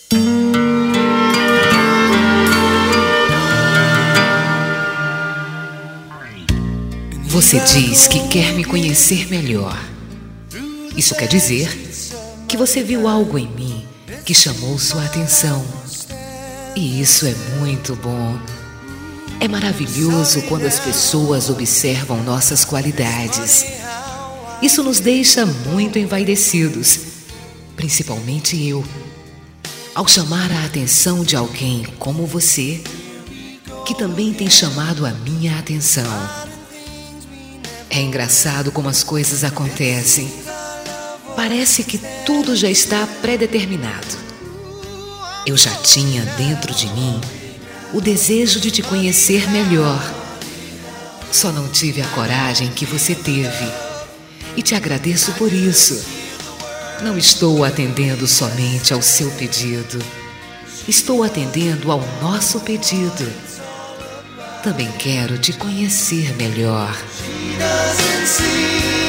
Você diz que quer me conhecer melhor. Isso quer dizer que você viu algo em mim que chamou sua atenção. E isso é muito bom. É maravilhoso quando as pessoas observam nossas qualidades. Isso nos deixa muito envaidecidos, principalmente eu. Ao chamar a atenção de alguém como você, que também tem chamado a minha atenção. É engraçado como as coisas acontecem. Parece que tudo já está pré-determinado. Eu já tinha dentro de mim o desejo de te conhecer melhor. Só não tive a coragem que você teve. E te agradeço por isso. Não estou atendendo somente ao seu pedido. Estou atendendo ao nosso pedido. Também quero te conhecer melhor. Doesn't see